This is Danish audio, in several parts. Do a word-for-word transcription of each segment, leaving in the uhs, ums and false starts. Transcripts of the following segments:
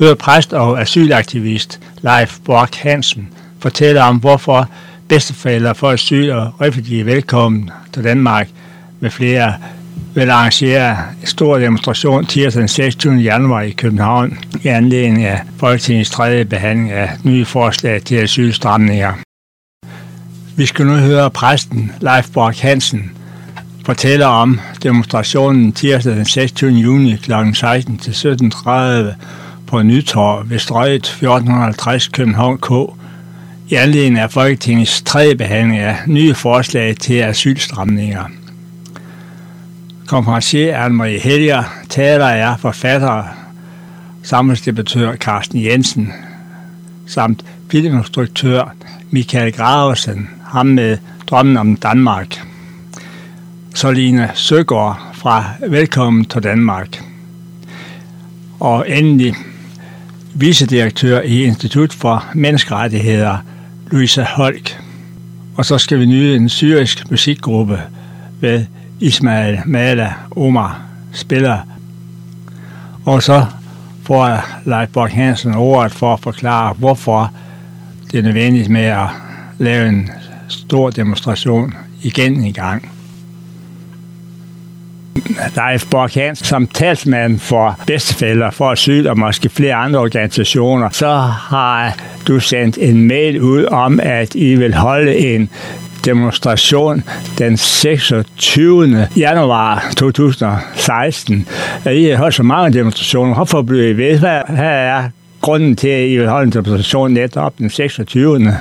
høre præst og asylaktivist Leif Bork Hansen fortælle om, hvorfor bedsteforældre for asyl og refugee velkommen til Danmark med flere vil arrangere en stor demonstration tirsdag den seksogtyvende januar i København i anledning af Folketingets tredje behandling af nye forslag til asylstramninger. Vi skal nu høre præsten Leif Bork Hansen fortælle om demonstrationen tirsdag den seksogtyvende juni kl. seksten til sytten tredive på Nytorv ved Strøget fjorten halvtreds København K i anledning af Folketingets tredje behandling af nye forslag til asylstramninger. Konferencier Anne-Marie Helger, taler er forfatter, samfundsdebattør Carsten Jensen, samt filminstruktør Michael Graversen, ham med Drømmen om Danmark. Så Line Søgaard fra Velkommen til Danmark. Og endelig vicedirektør i Institut for Menneskerettigheder, Louise Holk. Og så skal vi nyde en syrisk musikgruppe ved Ismail Mala Omar spiller. Og så får jeg Leif Bork Hansen ordet for at forklare, hvorfor det er nødvendigt med at lave en stor demonstration igen i gang. Leif Bork Hansen, som talsmand for bedsteforældre for asyl og måske flere andre organisationer, så har du sendt en mail ud om, at I vil holde en demonstration den seksogtyvende januar to tusind og seksten. I har holdt så mange demonstrationer. Hvorfor bliver I ved? Hvad er grunden til, at I vil holde en demonstration netop den seksogtyvende?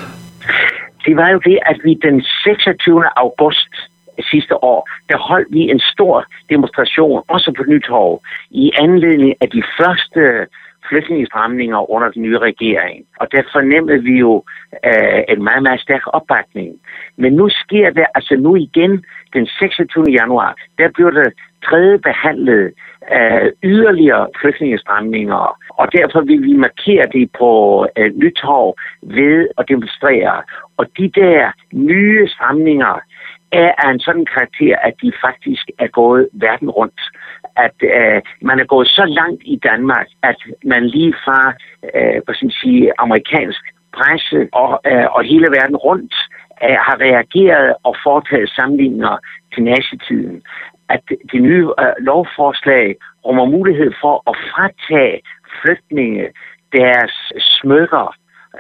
Det var jo det, at vi den seksogtyvende august sidste år, der holdt vi en stor demonstration, også på Nytorv, i anledning af de første flygtningestramninger under den nye regering. Og der fornemmede vi jo øh, en meget, meget stærk opbakning. Men nu sker det altså nu igen den seksogtyvende januar, der bliver det tredje behandlet øh, yderligere flygtningestramninger. Og derfor vil vi markere det på øh, Nytorv ved at demonstrere. Og de der nye stramninger er af en sådan karakter, at de faktisk er gået verden rundt. At øh, man er gået så langt i Danmark, at man lige fra øh, hvad skal man sige, amerikansk presse og, øh, og hele verden rundt øh, har reageret og foretaget sammenligninger til nazitiden. At det nye øh, lovforslag rummer mulighed for at fratage flygtninge deres smykker.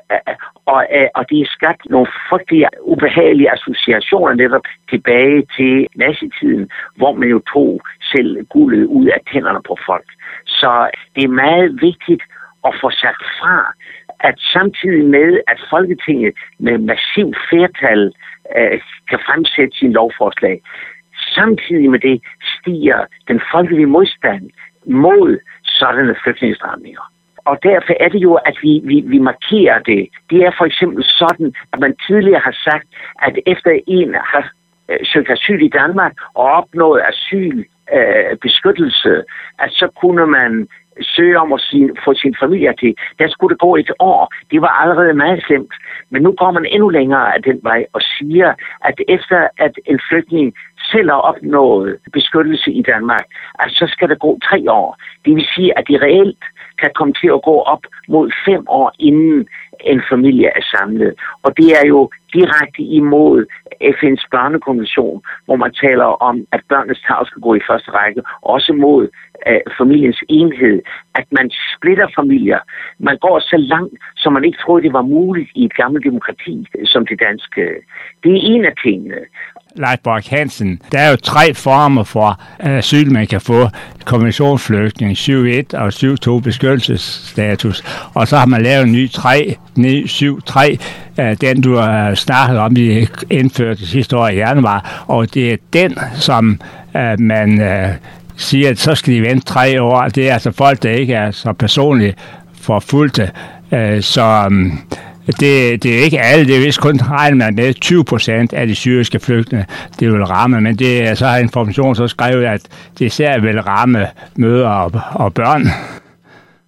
Og, og det er skabt nogle frygtelige, ubehagelige associationer netop tilbage til nazitiden, hvor man jo tog selv guldet ud af tænderne på folk. Så det er meget vigtigt at få sagt fra, at samtidig med, at Folketinget med massivt flertal øh, kan fremsætte sin lovforslag, samtidig med det stiger den folkelige modstand mod sådanne flygtningestramninger. Og derfor er det jo, at vi, vi, vi markerer det. Det er for eksempel sådan, at man tidligere har sagt, at efter en har øh, søgt asyl i Danmark og opnået asylbeskyttelse, øh, at så kunne man søge om at sin, få sin familie til. Der skulle det gå et år. Det var allerede meget slemt. Men nu går man endnu længere af den vej og siger, at efter at en flygtning selv har opnået beskyttelse i Danmark, at så skal der gå tre år. Det vil sige, at de reelt kan komme til at gå op mod fem år, inden en familie er samlet. Og det er jo direkte imod F N's børnekonvention, hvor man taler om, at børnenes tarv skal gå i første række, også mod øh, familiens enhed, at man splitter familier. Man går så langt, som man ikke troede, det var muligt i et gammelt demokrati som det danske. Det er en af tingene. Leif Bork Hansen, der er jo tre former for asyl, man kan få. Konventionsflygtning, syv et og syv to beskyttelsesstatus. Og så har man lavet en ny tre, ny syv tre, den du har snakket om, vi indførte sidste år i januar. Og det er den, som uh, man uh, siger, at så skal de vente tre år. Det er altså folk, der ikke er så personligt forfulgte. Uh, så... Um, Det, det er ikke alle, det er vist kun regnet med tyve procent af de syriske flygtninge, det vil ramme, men det er så har information så skrevet, at det især vil ramme mødre og, og børn.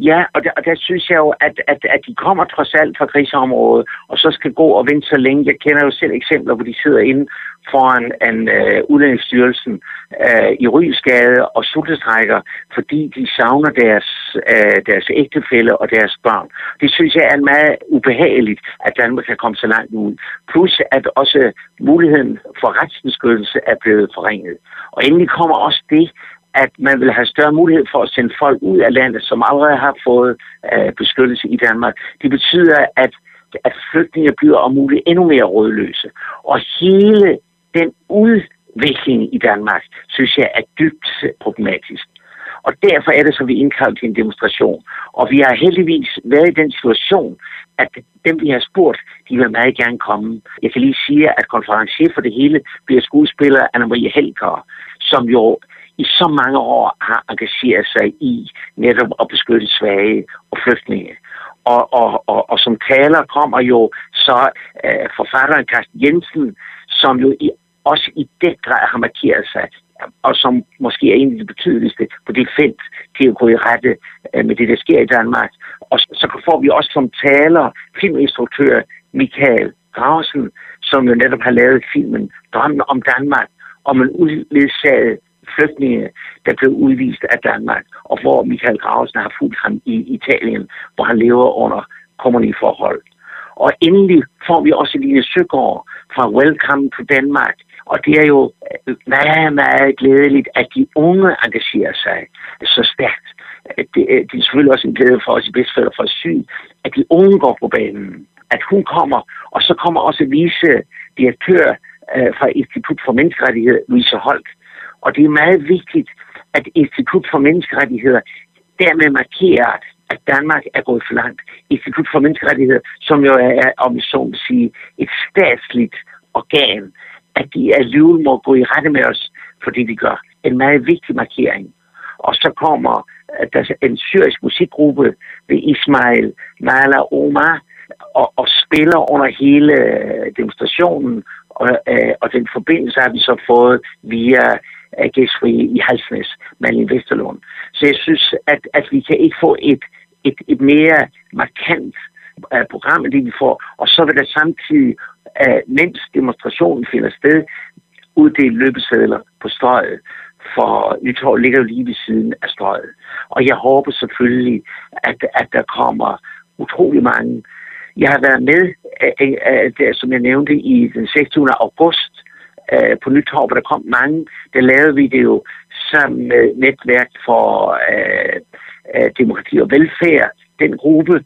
Ja, og der, og der synes jeg jo, at, at, at de kommer trods alt fra krigsområdet, og så skal gå og vente så længe. Jeg kender jo selv eksempler, hvor de sidder inde foran en uh, Udlændingsstyrelsen uh, i Ryesgade og sultestrækker, fordi de savner deres, uh, deres ægtefælle og deres børn. Det synes jeg er meget ubehageligt, at Danmark kan komme så langt ud. Plus at også muligheden for retsbeskyttelse er blevet forringet. Og endelig kommer også det, at man vil have større mulighed for at sende folk ud af landet, som allerede har fået øh, beskyttelse i Danmark. Det betyder, at, at flygtninge bliver om muligt endnu mere rådløse. Og hele den udvikling i Danmark, synes jeg, er dybt problematisk. Og derfor er det, så vi indkalder til en demonstration. Og vi har heldigvis været i den situation, at dem, vi har spurgt, de vil meget gerne komme. Jeg kan lige sige, at konferencier for det hele bliver skuespiller Anna-Marie Helger, som jo i så mange år har engageret sig i netop at beskytte svage og flygtninge. Og, og, og, og som taler kommer jo så øh, forfatteren Carsten Jensen, som jo i, også i den grad har markeret sig, og som måske er en af de betydeligste på det felt til at gå i rette øh, med det, der sker i Danmark. Og så, så får vi også som taler filminstruktør Michael Graversen, som jo netop har lavet filmen Drømmen om Danmark, om en uledsaget flygtninge, der blev udvist af Danmark, og hvor Michael Graversen har fulgt ham i Italien, hvor han lever under kummerlige forhold. Og endelig får vi også Line Søgaard fra Welcome to Denmark, og det er jo meget, meget glædeligt, at de unge engagerer sig så stærkt. Det, det er selvfølgelig også en glæde for os i Bedstfædre for Syd, at de unge går på banen, at hun kommer, og så kommer også vicedirektør øh, fra Institut for Menneskerettigheder, Louise Holt. Og det er meget vigtigt, at Institut for Menneskerettigheder dermed markerer, at Danmark er gået for langt. Institut for Menneskerettigheder, som jo er, om jeg så må sige, et statsligt organ, at de alligevel må gå i rette med os, fordi de gør en meget vigtig markering. Og så kommer der en syrisk musikgruppe ved Ismail Mala Omar og, og spiller under hele demonstrationen, og, øh, og den forbindelse har vi så fået via gæstfri i Halsnæs, Malin Vesterlund. Så jeg synes, at, at vi kan ikke få et, et, et mere markant uh, program, end det vi får. Og så vil der samtidig, uh, mens demonstrationen finder sted, uddele løbesedler på Strøget. For Nytorv ligger jo lige ved siden af Strøget. Og jeg håber selvfølgelig, at, at der kommer utrolig mange. Jeg har været med, uh, uh, der, som jeg nævnte, i den seksogtyvende august, på Nytorv, hvor der kom mange, der lavede vi det jo sammen med Netværk for øh, øh, Demokrati og Velfærd, den gruppe,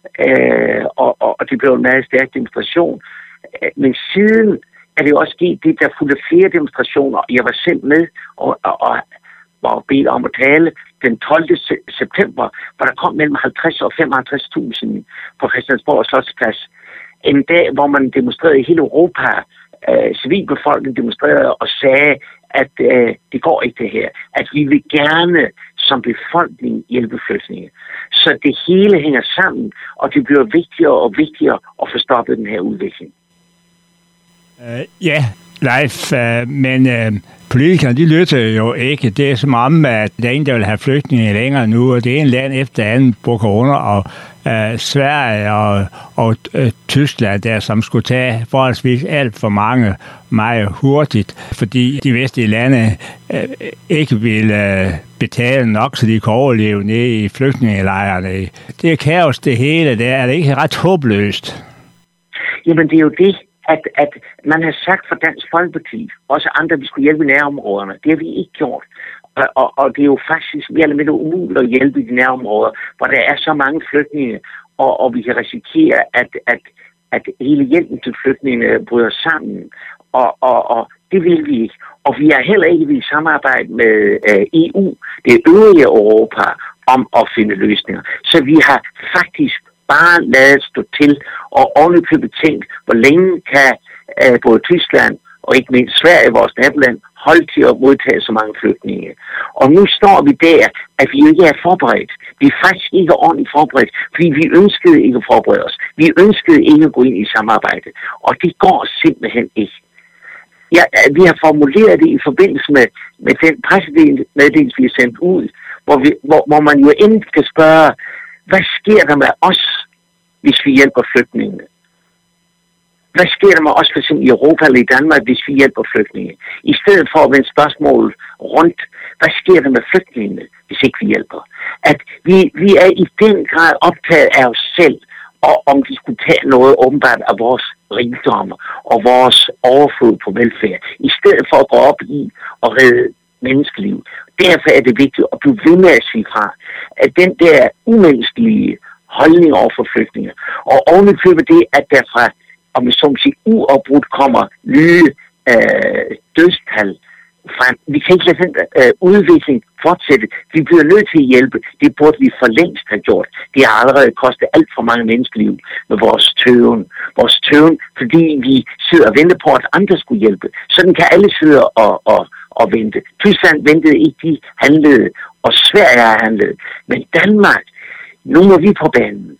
øh, og, og, og det blev en meget stærk demonstration. Men siden er det jo også sket det, der fulgte flere demonstrationer, og jeg var selv med og, og, og var bedt om at tale den tolvte september, hvor der kom mellem halvtreds og femoghalvtreds tusind på Christiansborg Slotsplads. En dag, hvor man demonstrerede i hele Europa. Uh, civilbefolkningen demonstrerede og sagde, at uh, det går ikke det her. At vi vil gerne som befolkning hjælpe flygtninge. Så det hele hænger sammen, og det bliver vigtigere og vigtigere at få stoppet den her udvikling. Uh, ja, Leif, uh, men uh, politikerne, de lytter jo ikke. Det er som om, at der er ingen, der vil have flygtninge længere nu, og det er en land efter anden på corona, og uh, Sverige og, og uh, Tyskland, der som skulle tage forholdsvis alt for mange meget hurtigt, fordi de vestlige lande uh, ikke vil uh, betale nok, så de kan overleve nede i flygtningelejrene. Det er kaos, det hele. Det er det ikke ret håbløst? Jamen, det er jo det. At, at man har sagt fra Dansk Folkeparti, også andre, at vi skulle hjælpe i nærområderne. Det har vi ikke gjort. Og, og, og det er jo faktisk mere eller mindre umuligt at hjælpe i de nærområder, hvor der er så mange flygtninge, og, og vi kan risikere, at, at, at hele hjælpen til flygtninge bryder sammen. Og, og, og det vil vi ikke. Og vi har heller ikke vil samarbejde med øh, E U, det øvrige Europa, om at finde løsninger. Så vi har faktisk bare ladet stå til, og ovenikøbet tænkt, hvor længe kan øh, både Tyskland og ikke mindst Sverige, vores naboland, holde til at modtage så mange flygtninge. Og nu står vi der, at vi ikke er forberedt. Vi er faktisk ikke ordentligt forberedt, fordi vi ønskede ikke at forberede os. Vi ønskede ikke at gå ind i samarbejde, og det går simpelthen ikke. Ja, vi har formuleret det i forbindelse med, med den pressemeddelelse, vi har sendt ud, hvor, vi, hvor, hvor man jo endelig skal spørge, hvad sker der med os, hvis vi hjælper flygtningene? Hvad sker der med os for eksempel i Europa eller i Danmark, hvis vi hjælper flygtninge? I stedet for at vende spørgsmål rundt, hvad sker der med flygtningene, hvis ikke vi hjælper? At vi, vi er i den grad optaget af os selv, og om de skulle tage noget åbenbart af vores rigdomme og vores overflod på velfærd, i stedet for at gå op i og redde menneskeliv. Derfor er det vigtigt at blive ved med at sige fra, at den der umenneskelige holdning over for flygtninge, og ovenikøbet det, at derfra, om vi som siger, uafbrudt kommer nye øh, dødstal frem. Vi kan ikke lade den øh, udvikling fortsætte. Vi bliver nødt til at hjælpe. Det burde vi for længst have gjort. Det har allerede kostet alt for mange menneskeliv med vores tøven. Vores tøven, fordi vi sidder og venter på, at andre skulle hjælpe. Sådan kan alle sidde og, og, og vente. Tyskland ventede ikke, de handlede, og Sverige har handlet. Men Danmark, nu må vi på banen.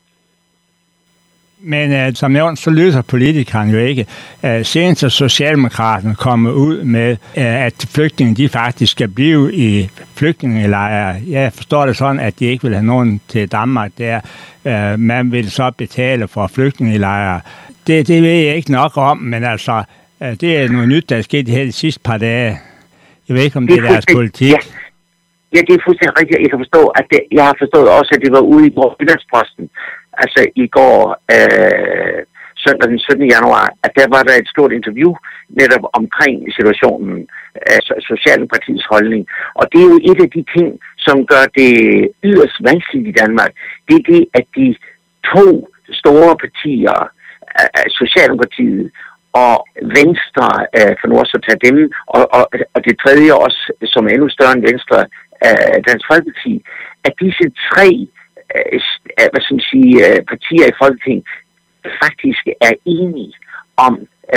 Men uh, som nævnt, så løser politikerne jo ikke. Uh, senest er Socialdemokraterne kommet ud med, uh, at flygtninge de faktisk skal blive i flygtningelejre. Jeg forstår det sådan, at de ikke vil have nogen til Danmark der. Uh, man vil så betale for flygtningelejre. Det, det ved jeg ikke nok om, men altså, uh, det er noget nyt, der er sket her de sidste par dage. Jeg ved ikke, om det, det er deres politik. Ja. Ja, det er fuldstændig rigtigt. Jeg kan forstå, at det, jeg har forstået også, at det var ude i Jyllands-Posten, altså i går, øh, søndag den syttende januar, at der var der et stort interview netop omkring situationen, altså Socialdemokratiets holdning. Og det er jo et af de ting, som gør det yderst vanskeligt i Danmark. Det er det, at de to store partier, øh, Socialdemokratiet og Venstre, øh, for nu også at tage dem, og, og, og det tredje også, som er endnu større end Venstre, øh, Dansk Folkeparti, at disse tre øh, hvad skal man sige, øh, partier i Folketinget faktisk er enige om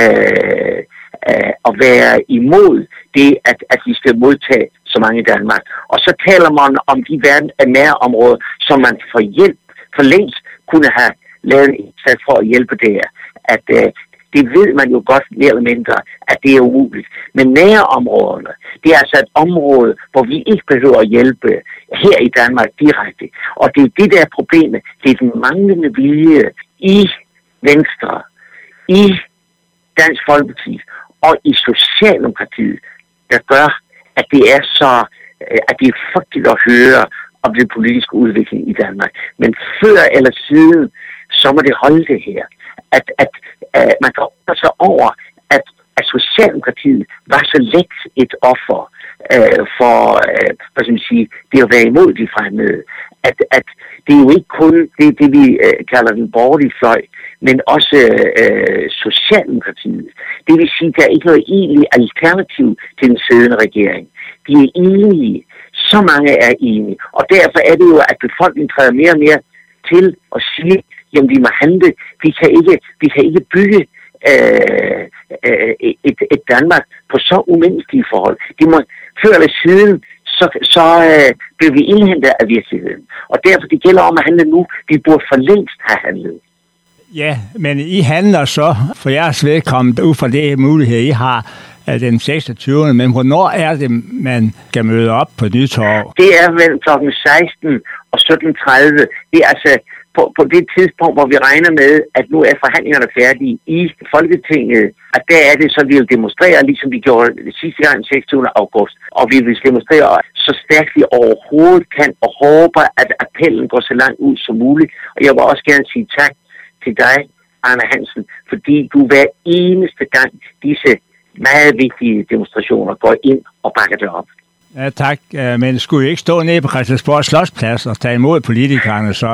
øh, øh, at være imod det, at, at vi skal modtage så mange i Danmark. Og så taler man om de nærområder, som man for hjælp for længst kunne have lavet en indsats for at hjælpe der. At øh, det ved man jo godt mere eller mindre, at det er umuligt. Men nærområderne, det er altså et område, hvor vi ikke behøver at hjælpe her i Danmark direkte. Og det er det der problemet. Det er den manglende vilje i Venstre, i Dansk Folkeparti og i Socialdemokratiet, der gør, at det er så, at det er frygteligt at høre om den politiske udvikling i Danmark. Men før eller siden, så må det holde det her. At, at uh, man kan undre sig over, at, at Socialdemokratiet var så let et offer uh, for uh, hvad skal man sige, det at være imod de fremmede. At, at det er jo ikke kun det, det vi uh, kalder den borgerlige fløj, men også uh, Socialdemokratiet. Det vil sige, at der er ikke noget egentlig alternativ til den siddende regering. De er enige. Så mange er enige. Og derfor er det jo, at befolkningen træder mere og mere til at sige, jamen vi må handle. Vi kan ikke, vi kan ikke bygge øh, øh, et, et Danmark på så umenneskelige forhold. De må før eller siden, så, så øh, bliver vi indhentet af virkeligheden. Og derfor det gælder om at handle nu. Vi burde for længst have handlet. Ja, men I handler så for jeres vedkommende ud fra det mulighed, I har den seksogtyvende Men hvornår er det, man skal møde op på Nytorv? Det er vel klokken seksten og sytten tredive. Det er altså på, på det tidspunkt, hvor vi regner med, at nu er forhandlingerne færdige i Folketinget, at der er det, så vi vil demonstrere, ligesom vi gjorde det sidste gang den seksogtyvende august. Og vi vil demonstrere så stærkt vi overhovedet kan, og håber, at appellen går så langt ud som muligt. Og jeg vil også gerne sige tak til dig, Arne Hansen, fordi du hver eneste gang disse meget vigtige demonstrationer går ind og bakker det op. Ja, tak. Men skulle I ikke stå nede på Christiansborg Slotsplads og tage imod politikerne så?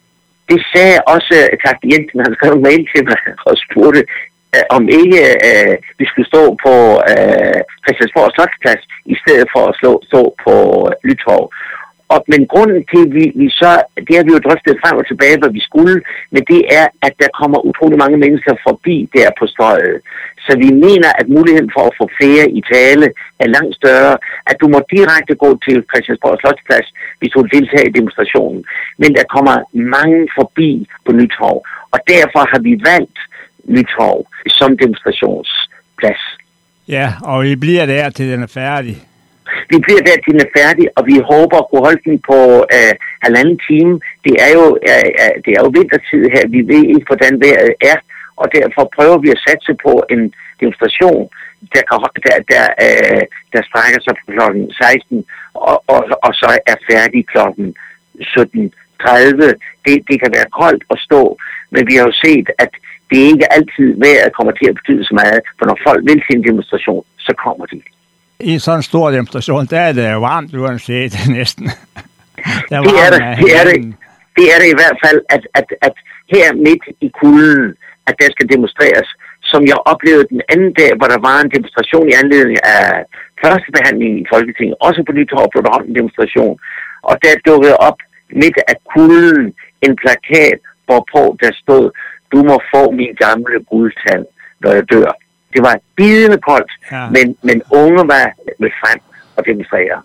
Det sagde også Carsten Jensen, han skrev en mail til mig og spurgte, om ikke øh, vi skulle stå på øh, Christiansborg Slotsplads i stedet for at slå, stå på Nytorv. Og, men grunden til, at vi, vi så, det har vi jo drøftet frem og tilbage, hvad vi skulle, men det er, at der kommer utrolig mange mennesker forbi der på Strøget. Så vi mener, at muligheden for at få flere i tale er langt større, at du må direkte gå til Christiansborg Slotsplads, hvis du vil deltage i demonstrationen. Men der kommer mange forbi på Nytorv, og derfor har vi valgt Nytorv som demonstrationsplads. Ja, og I bliver der til den er færdig. Vi bliver der til den er færdig, og vi håber at kunne holde den på øh, halvanden time. Det er, jo, øh, det er jo vintertid her. Vi ved ikke, hvordan vejret er, og derfor prøver vi at satse på en demonstration, der, kan, der, der, øh, der strækker sig fra klokken seksten, og, og, og så er færdig klokken sytten tredive. Det, det kan være koldt at stå, men vi har jo set, at det ikke altid vejret kommer til at betyde så meget, for når folk vil til en demonstration, så kommer de. I sådan en stor demonstration, der er det varmt uanset næsten. Der er det, er det, det, er det, det er det i hvert fald, at, at, at her midt i kulden, at der skal demonstreres, som jeg oplevede den anden dag, hvor der var en demonstration i anledning af første behandling i Folketinget, også på Nytorv blev der holdt en demonstration, og der dukkede op midt af kulden en plakat, hvorpå der stod, du må få min gamle guldtand, når jeg dør. Det var bidende koldt, ja. men, men unge var med frem og demonstrere.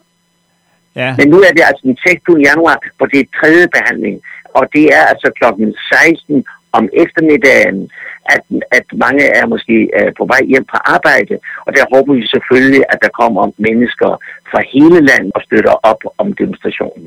Ja. Men nu er det altså den seksogtyvende januar, hvor det er tredje behandling, og det er altså klokken seksten om eftermiddagen, at, at mange er måske uh, på vej hjem fra arbejde, og der håber vi selvfølgelig, at der kommer mennesker fra hele landet og støtter op om demonstrationen.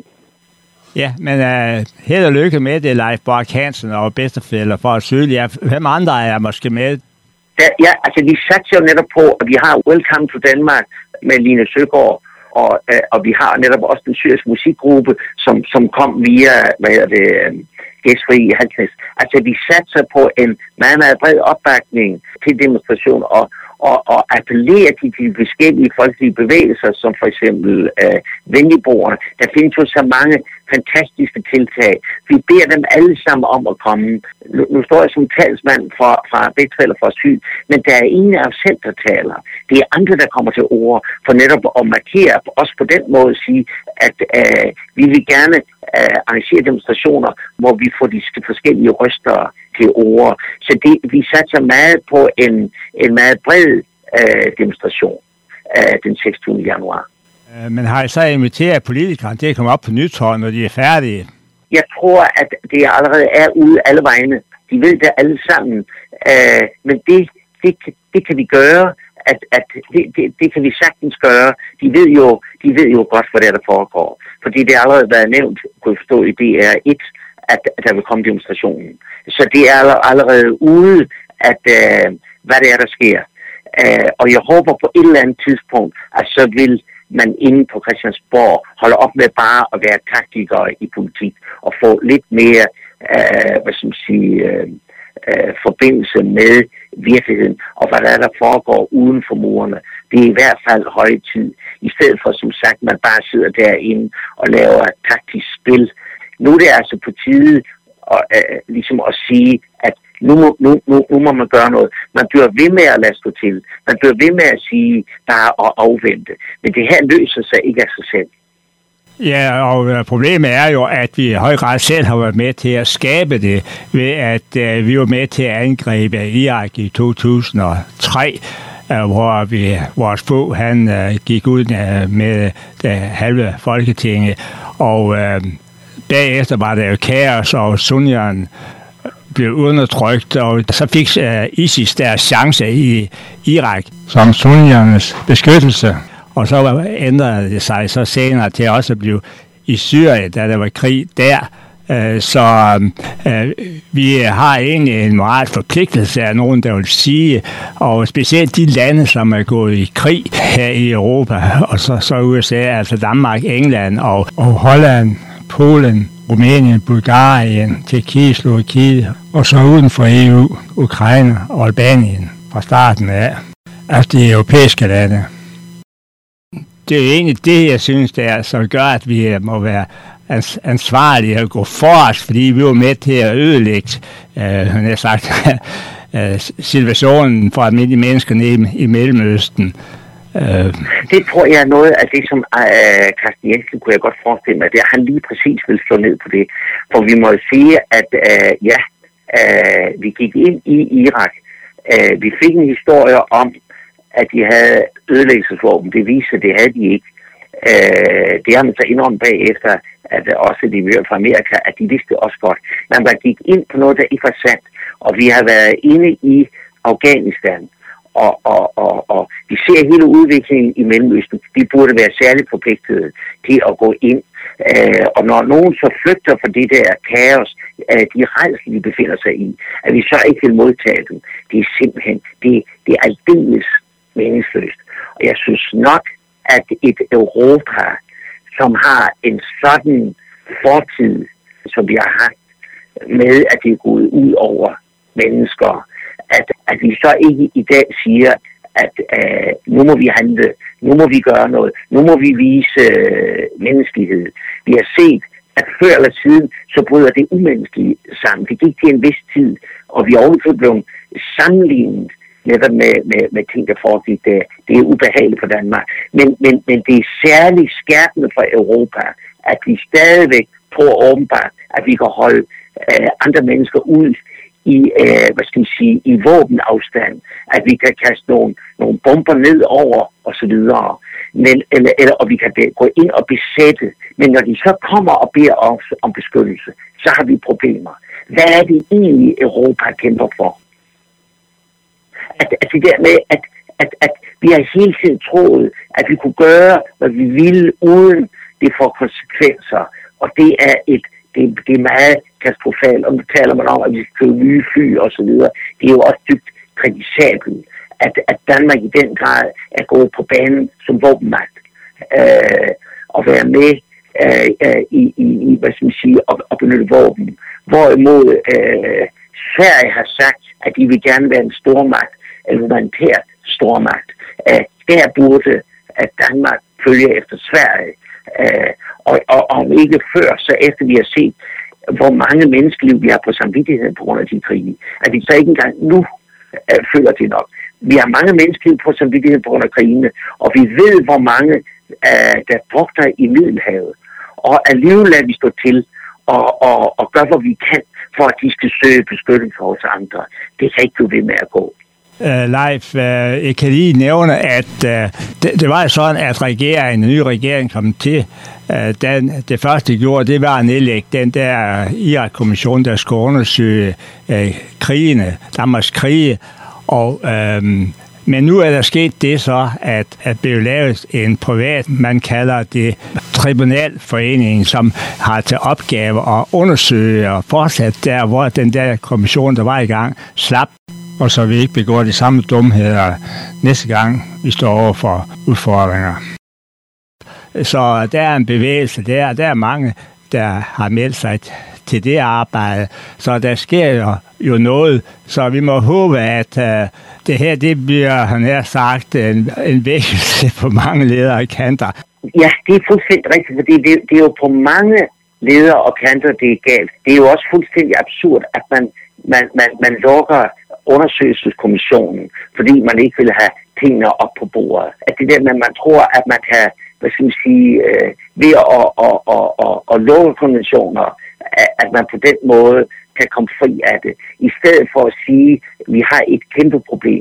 Ja, men uh, held og lykke med det, Leif Bork Hansen og bedstefælder for Sydlia. Hvem andre er måske med? Der, ja, altså vi satser jo netop på, at vi har Welcome to Denmark med Line Søgaard, og, øh, og vi har netop også den syriske musikgruppe, som, som kom via, hvad hedder det, øh, Gæstfri i Halsnæs. Altså vi satser på en meget, meget bred opbakning til demonstration og, og, og appellerer til de forskellige folkelige bevægelser, som for eksempel øh, venligboerne. Der findes jo så mange fantastiske tiltag. Vi beder dem alle sammen om at komme. Nu, nu står jeg som talsmand fra, fra Bedstefælder for Syd, men der er ingen af os selv, der taler. Det er andre, der kommer til ord for netop at markere, også på den måde at sige, at øh, vi vil gerne øh, arrangere demonstrationer, hvor vi får de forskellige røster til ord. Så det, vi satser meget på en, en meget bred øh, demonstration øh, den seksogtyvende januar. Men har I så inviteret politikerne til at komme op på Nytorv, når de er færdige? Jeg tror, at det allerede er ude alle vegne. De ved det alle sammen. Øh, men det, det, det kan vi gøre. At, at det, det, det kan vi sagtens gøre. De ved jo, de ved jo godt, hvad der, der foregår. Fordi det har allerede været nævnt, kunne jeg forstå, i D R et, at, at der vil komme demonstrationen. Så det er allerede ude, at øh, hvad det er, der sker. Øh, og jeg håber på et eller andet tidspunkt, at så vil man inde på Christiansborg holder op med bare at være taktikere i politik og få lidt mere øh, hvad skal man sige, øh, øh, forbindelse med virkeligheden og hvad der er, der foregår uden for murene. Det er i hvert fald høje tid. I stedet for, som sagt, man bare sidder derinde og laver et taktisk spil. Nu er det altså på tide at, øh, ligesom at sige, at Nu må, nu, nu, nu må man gøre noget. Man bliver ved med at lade stå til. Man bliver ved med at sige, bare at afvente. Men det her løser sig ikke af sig selv. Ja, og problemet er jo, at vi i høj grad selv har været med til at skabe det, ved at uh, vi var med til at angribe Irak i to tusind og tre, uh, hvor vi, vores få, han uh, gik ud uh, med det halve Folketinget. Og uh, bagefter var der jo kaos, og sunnierne blev undertrykt, og så fik uh, ISIS deres chance i Irak som sunniernes beskyttelse. Og så ændrede det sig så senere til også at blive i Syrien, da der var krig der. Uh, så uh, vi har egentlig en moralsk forpligtelse af nogen, der vil sige, og specielt de lande, som er gået i krig her i Europa, og så, så U S A, altså Danmark, England og, og Holland, Polen, Rumænien, Bulgarien, Tjekkiet, Slovakiet, og så uden for E U, Ukraine og Albanien fra starten af. Altså de europæiske lande. Det er egentlig det, jeg synes, det er, som gør, at vi må være ansvarlige og gå for os, fordi vi var med til at ødelægge øh, jeg sagt, situationen for almindelige mennesker nede i Mellemøsten. Det tror jeg er noget af det, som uh, Carsten Jensen kunne jeg godt forestille mig, det er, at han lige præcis vil slå ned på det. For vi må jo sige, at uh, ja, uh, vi gik ind i Irak. Uh, vi fik en historie om, at de havde ødelæggelsesvåben. Det viser, det havde de ikke. Uh, det har man så indrømt bagefter, at uh, også de hører fra Amerika, at de vidste også godt. Men man gik ind på noget, der ikke var sandt. Og vi har været inde i Afghanistan. og, og, og, og vi ser hele udviklingen i Mellemøsten. Vi burde være særligt forpligtede til at gå ind. Øh, og når nogen så flygter fra det der kaos, øh, de rædsler, de befinder sig i, at vi så ikke vil modtage dem, det er simpelthen, det, det er aldeles meningsløst. Og jeg synes nok, at et Europa, som har en sådan fortid, som vi har haft, med at det er gået ud over mennesker, at, at vi så ikke i dag siger, at øh, nu må vi handle, nu må vi gøre noget, nu må vi vise øh, menneskelighed. Vi har set, at før eller siden, så bryder det umenneskelige sammen. Det gik til en vis tid, og vi er også blevet sammenlignet netop med, med, med ting, der foregik der. Det er ubehageligt for Danmark. Men, men, men det er særligt skærpende for Europa, at vi stadigvæk tror åbenbart, at vi kan holde øh, andre mennesker ud i, øh, hvad skal man sige, i våbenafstand, at vi kan kaste nogle, nogle bomber ned over og så videre, men, eller, eller, og vi kan gå ind og besætte, men når de så kommer og beder os om beskyttelse, så har vi problemer. Hvad er det egentlig, Europa kæmper for? At, at det der med, at, at, at vi har hele tiden troet, at vi kunne gøre, hvad vi ville, uden det får konsekvenser, og det er et Det, det er meget katastrofalt, og nu taler man om, at vi skal købe nye fly og så videre. Det er jo også dybt kritisabelt, at, at Danmark i den grad er gået på banen som våbenmagt. Øh, og være med øh, øh, i, i, i, hvad skal man sige, at, at benytte våben. Hvorimod øh, Sverige har sagt, at de vil gerne være en stormagt, en humanitær stormagt. Øh, der burde at Danmark følge efter Sverige. Øh, og, og om ikke før, så efter vi har set, hvor mange menneskeliv vi har på samvittigheden på grund af de krige, at vi så ikke engang nu øh, føler det nok. Vi har mange menneskeliv på samvittigheden på grund af krigene, og vi ved, hvor mange øh, der drukner i Middelhavet. Og alligevel lader vi stå til og, og, og gøre, hvad vi kan, for at de skal søge beskyttelse hos andre. Det kan ikke blive ved med at gå. Uh, Leif, uh, jeg kan lige nævne, at uh, det, det var sådan, at regeringen, den nye regering kom til. Uh, den, det første, de gjorde, det var at nedlægge den der Irak-kommission, der skulle undersøge uh, krigene, Danmarks krige. Og, uh, men nu er der sket det så, at at blev lavet en privat, man kalder det Tribunalforeningen, som har til opgave at undersøge og fortsætte der, hvor den der kommission, der var i gang, slap. Og så vi ikke begår de samme dumheder næste gang, vi står over for udfordringer. Så der er en bevægelse der, der er mange, der har meldt sig til det arbejde. Så der sker jo noget, så vi må håbe, at uh, det her, det bliver, han har sagt, en, en vækkelse på mange ledere og kanter. Ja, det er fuldstændig rigtigt, fordi det, det er jo på mange ledere og kanter, det er galt. Det er jo også fuldstændig absurd, at man, man, man, man lukker undersøgelseskommissionen, fordi man ikke vil have tingene op på bordet. At det der med, at man tror, at man kan, hvad skal man sige, øh, ved at, at, at, at, at lukke konventioner, at man på den måde kan komme fri af det. I stedet for at sige, at vi har et kæmpe problem,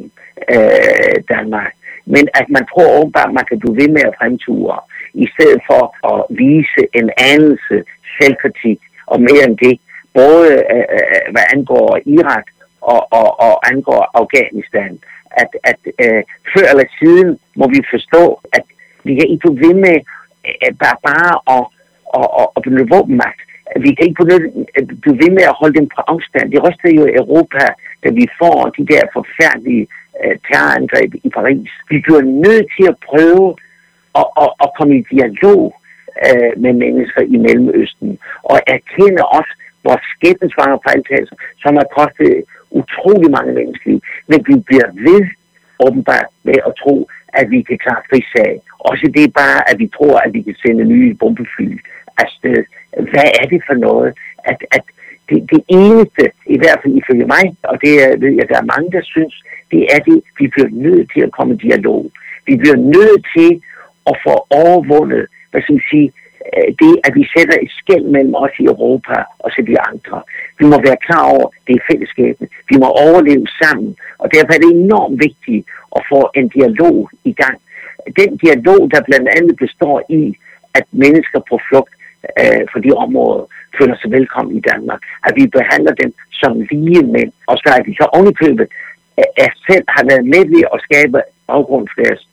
øh, Danmark. Men at man tror åbenbart, at man kan blive ved med at fremture, i stedet for at vise en anelse selvkritik, og mere end det, både øh, hvad angår Irak, Og, og, og angår Afghanistan, at, at øh, før eller siden må vi forstå, at vi kan ikke blive ved med øh, bare, bare at, at, at, at benytte våbenmagt. Vi kan ikke blive ved med at holde dem på afstand. Det ryster jo Europa, da vi får de der forfærdelige øh, terrorangreb i Paris. Vi bliver nødt til at prøve at, at, at komme i dialog øh, med mennesker i Mellemøsten, og erkende også vores skæbnesvangre fejltagelser, som har kostet utrolig mange menneskeliv, men vi bliver ved åbenbart med at tro, at vi kan klare frisag. Også det er bare, at vi tror, at vi kan sende nye bombefly afsted. Hvad er det for noget? At, at det, det eneste, i hvert fald ifølge mig, og det er, ved jeg, der er mange, der synes, det er det, vi bliver nødt til at komme i dialog. Vi bliver nødt til at få overvundet, hvad skal man sige, det, at vi sætter et skel mellem os i Europa og så de andre. Vi må være klar over, det er fællesskabet. Vi må overleve sammen, og derfor er det enormt vigtigt at få en dialog i gang. Den dialog, der blandt andet består i, at mennesker på flugt øh, fra de områder føler sig velkommen i Danmark. At vi behandler dem som lige mænd, og så er vi så ovenikøbet er selv har været med ved at skabe baggrund for deres,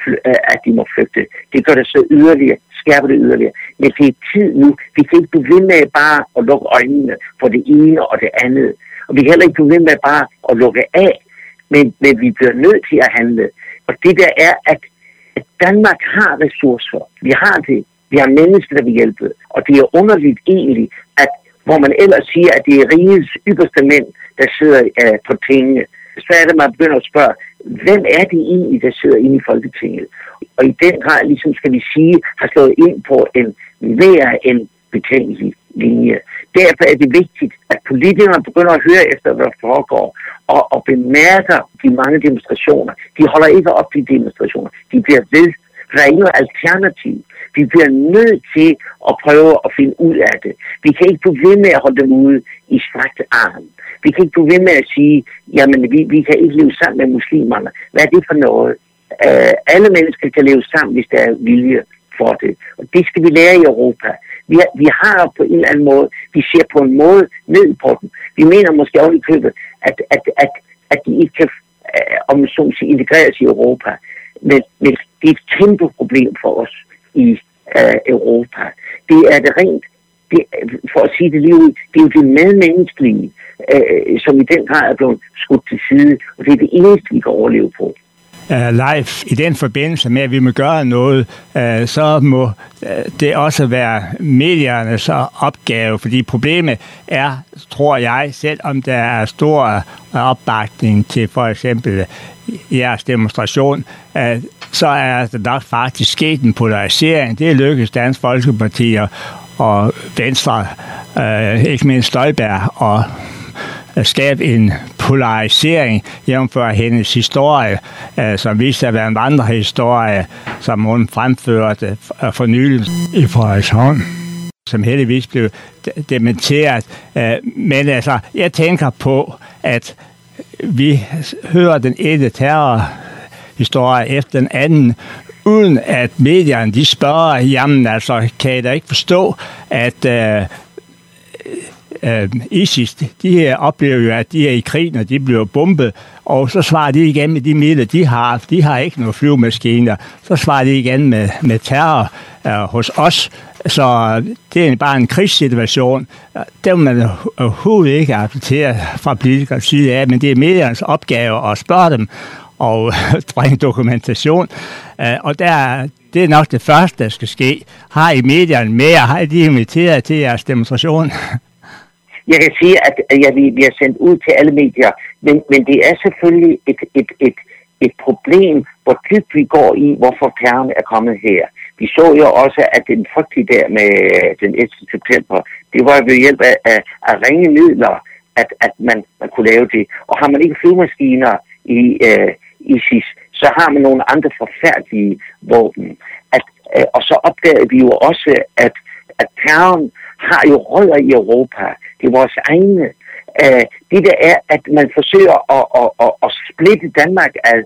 at de må flygte. Det gør det så yderligere, skærper det yderligere. Men det er tid nu. Vi kan ikke blive ved med bare at lukke øjnene for det ene og det andet. Og vi kan heller ikke blive ved med bare at lukke af. Men, men vi bliver nødt til at handle. Og det der er, at, at Danmark har ressourcer. Vi har det. Vi har mennesker, der vil hjælpe. Og det er underligt egentlig, at hvor man ellers siger, at det er rigets ypperste mænd, der sidder uh, på tingene, så er det, man begynder at spørge, hvem er det egentlig, der sidder inde i Folketinget? Og i den grad, ligesom skal vi sige, har slået ind på en mere end betænkelig linje. Derfor er det vigtigt, at politikerne begynder at høre efter, hvad der foregår, og, og bemærker de mange demonstrationer. De holder ikke op de demonstrationer. De bliver ved. Der er ikke noget alternativ. Vi bliver nødt til at prøve at finde ud af det. Vi kan ikke blive ved med at holde dem ude i strakt arm. Vi kan ikke blive ved med at sige, jamen vi, vi kan ikke leve sammen med muslimerne. Hvad er det for noget? Uh, alle mennesker kan leve sammen, hvis der er vilje for det. Og det skal vi lære i Europa. Vi, har, vi har på en eller anden måde, vi ser på en måde ned på dem. Vi mener måske også i købet, at, at, at, at de ikke kan uh, om så at sige, integreres i Europa. Men, men det er et kæmpe problem for os i uh, Europa. Det er det rent, det, for at sige det lige ud, det er jo det medmenneskelige, uh, som i den grad er blevet skudt til side, og det er det eneste, vi kan overleve på. Uh, Leif, i den forbindelse med, at vi må gøre noget, uh, så må uh, det også være mediernes opgave, fordi problemet er, tror jeg, selvom der er stor opbakning til for eksempel jeres demonstration, uh, så er der nok faktisk sket en polarisering. Det lykkedes Dansk Folkeparti og Venstre, uh, ikke mindst Støjberg, og at skabe en polarisering jævnfør hendes historie, øh, som viste at være en vandrehistorie, som hun fremførte for nylig i Frederikshavn, som heldigvis blev dementeret. Øh, men altså, jeg tænker på, at vi hører den ene terrorhistorie efter den anden, uden at medierne de spørger, jamen altså, kan I da ikke forstå, at øh, Uh, ISIS, de her oplever jo, at de er i krig, når de bliver bombet, og så svarer de igen med de midler, de har. De har ikke nogen flyvemaskiner. Så svarer de igen med, med terror uh, hos os. Så det er bare en krigssituation. Uh, det vil man overhovedet ikke acceptere fra politikers side af, men det er mediernes opgave at spørge dem og bringe dokumentation. Uh, og der, det er nok det første, der skal ske. Har I medierne mere? Har I de inviteret til jeres demonstration? Jeg kan sige, at ja, vi, vi har sendt ud til alle medier, men, men det er selvfølgelig et, et, et, et problem, hvor dybt vi går i, hvorfor terroren er kommet her. Vi så jo også, at den frygtelige der med den ellevte september, det var ved hjælp af, af, af ringe midler, at, at man, man kunne lave det. Og har man ikke flyvemaskiner i øh, ISIS, så har man nogle andre forfærdelige våben. At, øh, og så opdagede vi jo også, at, at terroren har jo rødder i Europa. Det er vores egne. Uh, det der er, at man forsøger at, at, at, at splitte Danmark ad,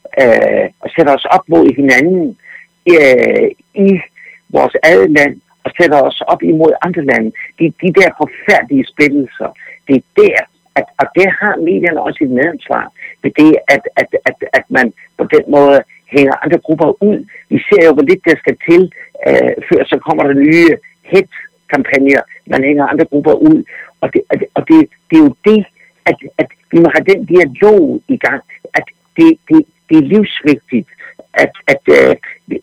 uh, og sætte os op mod hinanden uh, i vores eget land, og sætter os op imod andre lande. De, de der forfærdelige splittelser, det er der, at, og der har medierne også et medansvar ved det, at, at, at, at man på den måde hænger andre grupper ud. Vi ser jo, hvor lidt der skal til, uh, før så kommer der nye hit kampagner, man hænger andre grupper ud, og det, og det, det er jo det, at, at vi må have den dialog i gang, at det, det, det er livsvigtigt, at, at, at,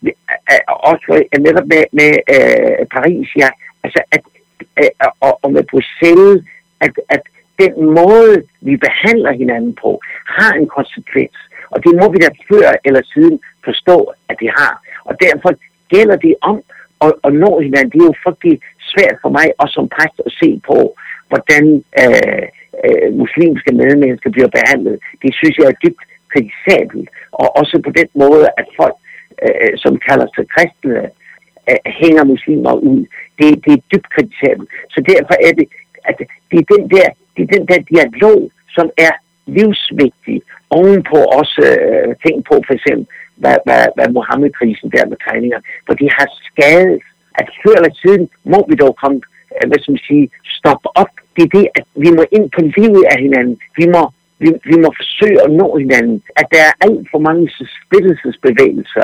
at også netop med, med uh, Paris, ja, altså at, uh, og, og med Bruxelles, at, at den måde, vi behandler hinanden på, har en konsekvens, og det må vi da før eller siden forstå, at det har, og derfor gælder det om at, at nå hinanden. Det er jo faktisk svært for mig også som præst at se på, hvordan øh, øh, muslimske medmennesker bliver behandlet. Det synes jeg er dybt kritisabelt. Og også på den måde, at folk, øh, som kalder sig kristne, øh, hænger muslimer ud. Det, det er dybt kritisabelt. Så derfor er det, at det er den der, det er den der dialog, som er livsvigtig. Ovenpå også øh, tænk på for eksempel, hvad, hvad, hvad Mohammed-krisen der med tegninger, hvor de har skadet, at før eller siden må vi dog komme, hvad skal man sige, stoppe op. Det er det, at vi må ind på livet af hinanden. Vi må, vi, vi må forsøge at nå hinanden. At der er alt for mange splittelsesbevægelser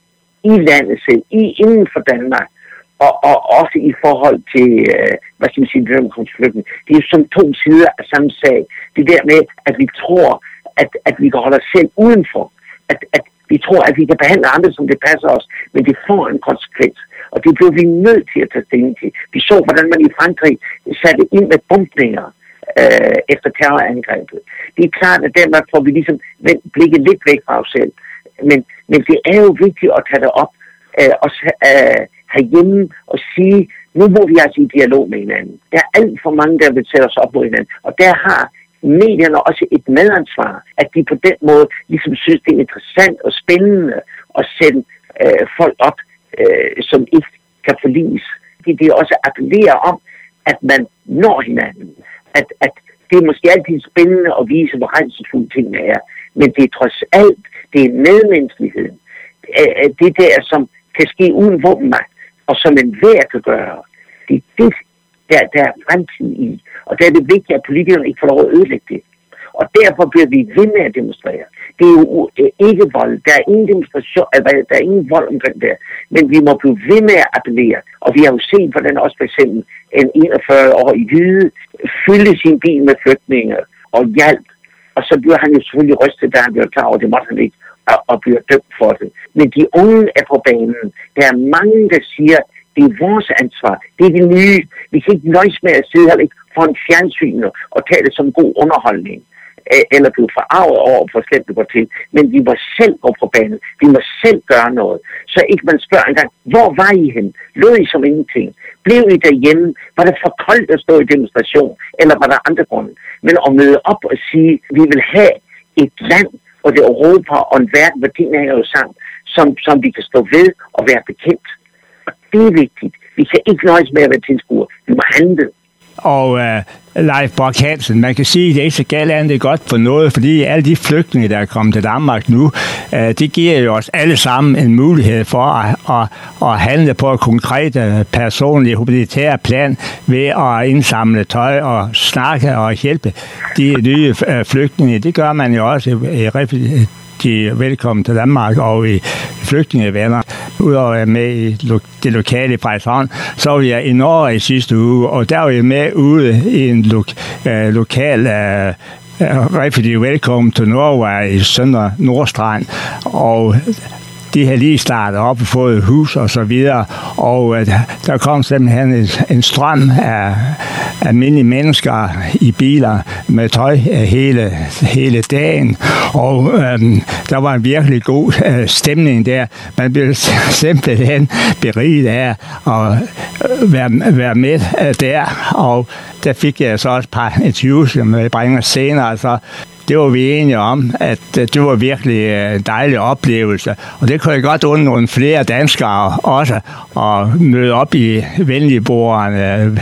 i landet selv, i inden for Danmark, og, og også i forhold til, øh, hvad skal man sige, demokratiske. Det er som to sider af samme sag. Det der med, at vi tror, at, at vi kan holde os selv udenfor. At, at vi tror, at vi kan behandle andre, som det passer os, men det får en konsekvens. Og det blev vi nødt til at tage stilling til. Vi så, hvordan man i Frankrig satte ind med bombninger øh, efter terrorangrebet. Det er klart, at dermed får vi ligesom vendt blikket lidt væk fra os selv. Men, men det er jo vigtigt at tage det op, øh, også øh, herhjemme og sige, nu må vi altså i dialog med hinanden. Der er alt for mange, der vil sætte os op mod hinanden. Og der har medierne også et medansvar, at de på den måde ligesom synes, det er interessant og spændende at sende øh, folk op, øh, som ikke kan forliges. De, de også appellerer om, at man når hinanden. At, at det er måske altid spændende at vise, hvor rædselsfulde tingene er. Men det er trods alt, det er medmenneskeligheden. Øh, det der, som kan ske uden våbenmagt, og som enhver kan gøre. Det er det, der, der er fremtid i. Og der er det vigtigt, at politikerne ikke får lov at ødelægge det. Og derfor bliver vi ved med at demonstrere. Det er jo ikke vold. Der er ingen demonstration, der er ingen vold omkring det. Men vi må blive ved med at appellere. Og vi har jo set, hvordan også for eksempel en enogfyrre-årig jyde fyldte sin bil med flygtninge og hjælp. Og så bliver han jo selvfølgelig rystet, da han bliver klar over, det måtte han ikke, og, og bliver dømt for det. Men de unge er på banen. Der er mange, der siger, det er vores ansvar. Det er det nye. Vi kan ikke nøjes med at sidde her ikke foran fjernsynet og tage det som god underholdning. Eller blive forarvet over, for slemt det går til. Men vi må selv gå på banen. Vi må selv gøre noget. Så ikke man spørger engang, hvor var I hen? Lød I som ingenting? Blev I derhjemme? Var det for koldt at stå i demonstration? Eller var der andre grunde? Men at møde op og sige, vi vil have et land, og det er Europa og en verden, hvor tingene hænger jo sammen, som, som vi kan stå ved og være bekendt. Og det er vigtigt. Vi kan ikke nøjes med at være tilskuere. Vi må handle. Og uh, Leif Bock Hansen, man kan sige, at det er ikke så galt andet, det er godt for noget, fordi alle de flygtninge, der er kommet til Danmark nu, uh, det giver jo os alle sammen en mulighed for at, at, at handle på et konkret personligt humanitære plan ved at indsamle tøj og snakke og hjælpe de nye uh, flygtninge. Det gør man jo også i, i de er velkommen til Danmark og i flygtningevenner. Udover at være med i det lokale i Frederikshavn, så var jeg i Norge i sidste uge, og der var jeg med ude i en lo- uh, lokal uh, Refugee Welcome to Norway i Søndre Nordstrand, og de har lige startet op og fået hus og så videre, og uh, der kom simpelthen en, en strøm af almindelige mennesker i biler med tøj hele, hele dagen, og øhm, der var en virkelig god øh, stemning der. Man blev simpelthen beriget af at øh, være, være med øh, der, og der fik jeg så også et par interviews, som jeg bringer senere, så det var vi enige om, at det var virkelig en dejlig oplevelse. Og det kunne jeg godt undre nogle flere danskere også at møde op i venligbordet.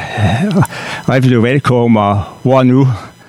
Refugee Welcome, og hvor nu?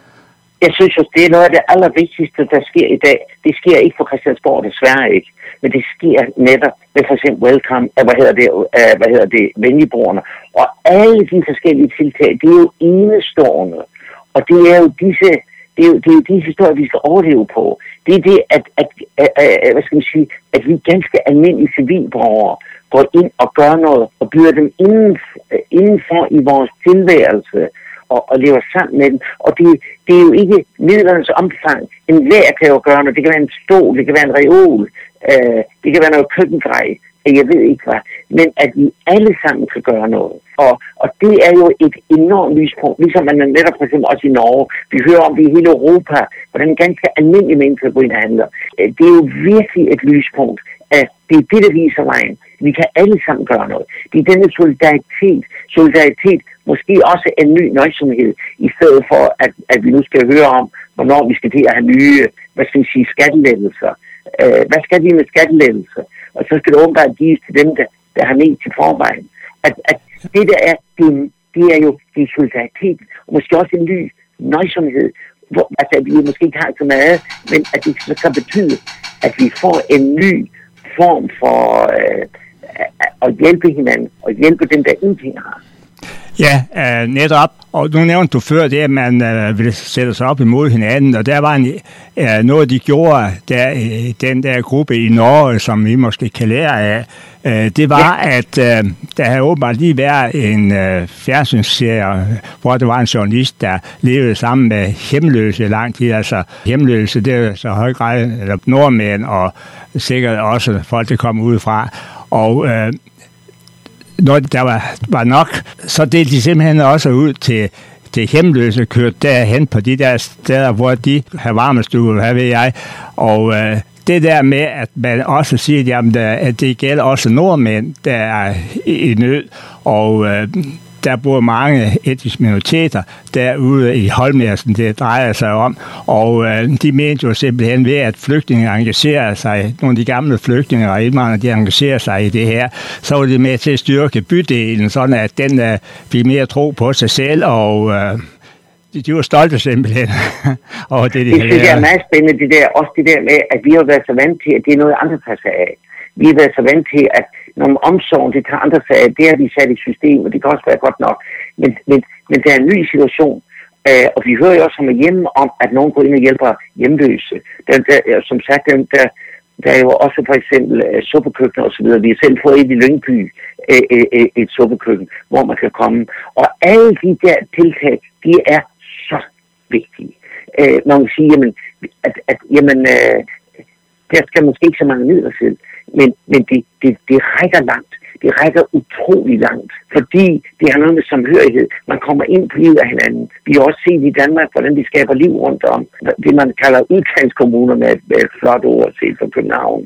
Jeg synes jo, det er noget af det allervigtigste, der sker i dag. Det sker ikke på Christiansborg, desværre ikke. Men det sker netop med for eksempel Welcome, hvad hedder det, hvad hedder det, venligbordet. Og alle de forskellige tiltag, det er jo enestående. Og det er jo disse... Det er, jo, det er jo de historier, vi skal overleve på. Det er det, at, at, at, at, hvad skal man sige, at vi ganske almindelige civilborgere går ind og gør noget, og byder dem inden, indenfor i vores tilværelse, og, og lever sammen med dem. Og det, det er jo ikke midlernes omfang. En hver kan jo gøre noget. Det kan være en stol, det kan være en reol, øh, det kan være noget køkkengrej, jeg ved ikke hvad. Men at vi alle sammen kan gøre noget. Og, og det er jo et enormt lyspunkt, ligesom man netop for eksempel også i Norge. Vi hører om det i hele Europa, hvordan ganske almindelige mennesker går ind og handler. Det er jo virkelig et lyspunkt, at det er det, der viser vejen. Vi kan alle sammen gøre noget. Det er denne solidaritet. Solidaritet måske også en ny nøjsomhed, i stedet for, at, at vi nu skal høre om, hvornår vi skal til at have nye, hvad skal vi sige, skattelettelser. Uh, hvad skal vi med skattelettelser? Og så skal det åbenbart gives til dem, der, der har mest til forvejen. At, at det der er, det, det er jo det er solidaritet, og måske også en ny nøjsomhed, hvor, altså at vi måske ikke har så meget, men at det så kan betyde, at vi får en ny form for øh, at hjælpe hinanden, og hjælpe dem, der ingenting har. Ja, øh, netop. Og nu nævnte du før det, at man øh, ville sætte sig op imod hinanden, og der var en, øh, noget, de gjorde, der, øh, den der gruppe i Norge, som vi måske kan lære af, øh, det var, ja. at øh, der havde åbenbart lige været en øh, fjernsynsserie, hvor der var en journalist, der levede sammen med hjemløse lang tid. Altså hjemløse, det er så høj grad, eller nordmænd, og sikkert også folk, der kom udefra. Og øh, når der var, var nok, så delte de simpelthen også ud til, til hjemløse, kørt derhen på de der steder, hvor de har varmestue, hvad ved jeg. Og øh, det der med, at man også siger, jamen, at det gælder også nordmænd, der er i nød, og øh, der bor mange etniske minoriteter derude i Holmærsen, det drejer sig om. Og øh, de mente jo simpelthen ved, at flygtninge engagerer sig, nogle af de gamle flygtninge og indvandrere, de engagerer sig i det her, så var det med til at styrke bydelen, sådan at den øh, blev mere tro på sig selv, og øh, de, de var stolte simpelthen over det, de havde lært. Det er meget spændende, det der, også det der med, at vi har været så vant til, at det er noget andre passer af. Vi har været så vant til, at når omsorgen, det tager andre sager, det har vi sat i system, og det kan også være godt nok. Men, men, men der er en ny situation, øh, og vi hører jo også som hjemme om, at nogen går ind og hjælper hjemløse. Der, der, som sagt, der, der, der er jo også for eksempel uh, suppekøkkener osv. Vi har selv fået ind i Lyngby uh, uh, et suppekøkken, hvor man kan komme. Og alle de der tiltag, de er så vigtige. Uh, når man siger, jamen, at, at jamen, uh, der skal måske ikke så mange midler til. Men, men det, det, det rækker langt. Det rækker utrolig langt. Fordi det har noget med samhørighed. Man kommer ind på livet af hinanden. Vi har også set i Danmark, hvordan vi skaber liv rundt om. Det man kalder udkantskommuner med et, med et flot ord til for København.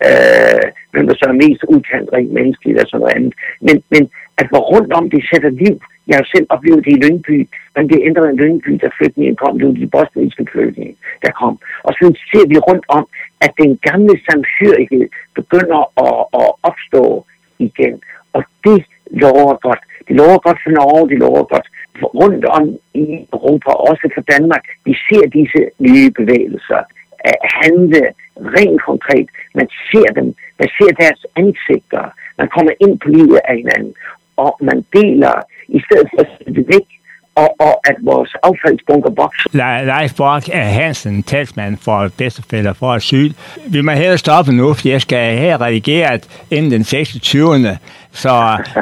Øh, men der så er mest udkantrigt menneskeligt og sådan noget andet. Men, men at hvor rundt om det sætter liv. Jeg har selv oplevet det i Lyngby. Man blev ændret i Lyngby, der flygtningen kom. Det var de bosniske flygtninge, der kom. Og så ser vi rundt om, at den gamle samhørighed begynder at, at opstå igen. Og det lover godt. Det lover godt for Norge, det lover godt rundt om i Europa, også for Danmark. Vi ser disse nye bevægelser handle rent konkret. Man ser dem, man ser deres ansigter. Man kommer ind på livet af hinanden, og man deler, i stedet for at sætte det væk, Og, og at vores affaldsbunker vokser. Leif Bork er Hansen, talsmand for bedstefæller for asyl. Vi må hellere stoppe nu, for jeg skal have redigeret inden den seksogtyvende Så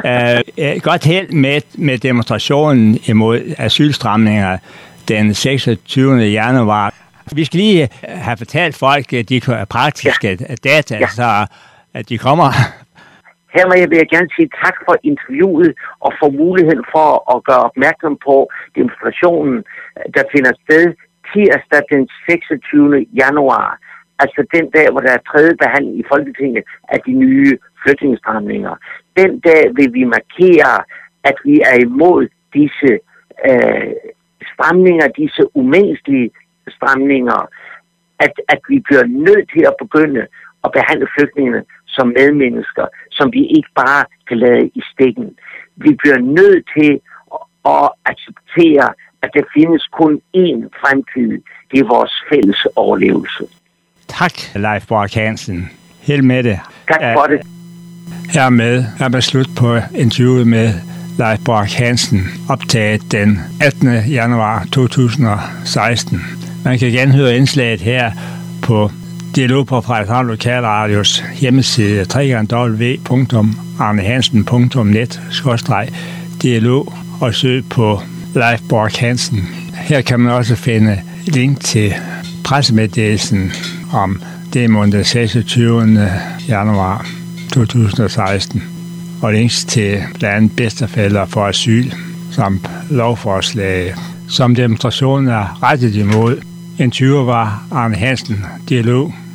øh, godt held med, med demonstrationen imod asylstramninger den seksogtyvende januar. Vi skal lige have fortalt folk de praktiske ja. data, ja. så at de kommer. Her vil jeg gerne sige tak for interviewet og for muligheden for at gøre opmærksom på demonstrationen, der finder sted tirsdag den seksogtyvende januar. Altså den dag, hvor der er tredje behandling i Folketinget af de nye flygtningestramninger. Den dag vil vi markere, at vi er imod disse øh, stramninger, disse umenneskelige stramninger, at, at vi bliver nødt til at begynde at behandle flygtningene som medmennesker, som vi ikke bare kan lade i stikken. Vi bliver nødt til at acceptere, at der findes kun én fremtid. Det er vores fælles overlevelse. Tak, Leif Bork Hansen. Held med det. Tak for det. Hermed er vi slut på interviewet med Leif Bork Hansen, optaget den attende januar to tusind og seksten. Man kan genhøre indslaget her på Dialog på Frederikshavn Lokalradios hjemmeside w w w punktum arnehansen punktum net skråstreg dialog og søg på Leif Bork Hansen. Her kan man også finde link til pressemeddelelsen om demoen den seksogtyvende januar to tusind og seksten og links til blandt andet bedstefæller for asyl samt lovforslag, som demonstrationen er rettet imod. Interviewer var Arne Hansen, Dialog.